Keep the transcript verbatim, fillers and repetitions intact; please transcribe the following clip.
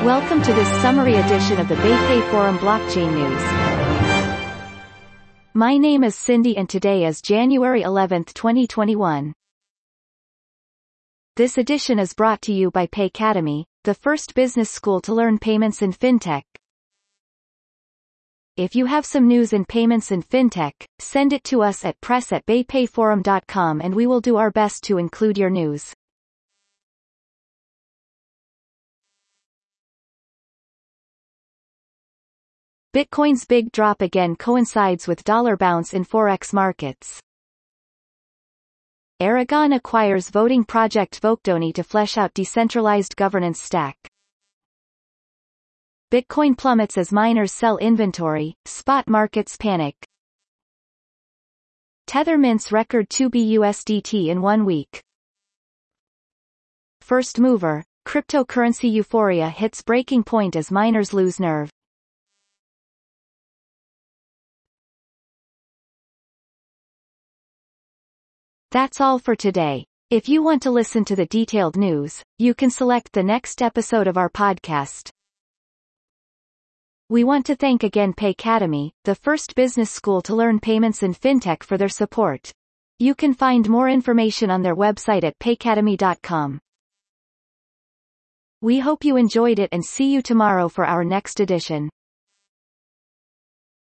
Welcome to this summary edition of the BayPay Forum Blockchain News. My name is Cindy and today is January eleventh twenty twenty-one. This edition is brought to you by Paycademy, the first business school to learn payments in fintech. If you have some news in payments and fintech, send it to us at press at baypayforum dot com and we will do our best to include your news. Bitcoin's big drop again coincides with dollar bounce in forex markets. Aragon acquires voting project Vote.doni to flesh out decentralized governance stack. Bitcoin plummets as miners sell inventory, spot markets panic. Tether mints record two B U S D T in one week. First mover, cryptocurrency euphoria hits breaking point as miners lose nerve. That's all for today. If you want to listen to the detailed news, you can select the next episode of our podcast. We want to thank again Paycademy, the first business school to learn payments in fintech, for their support. You can find more information on their website at paycademy dot com. We hope you enjoyed it and see you tomorrow for our next edition.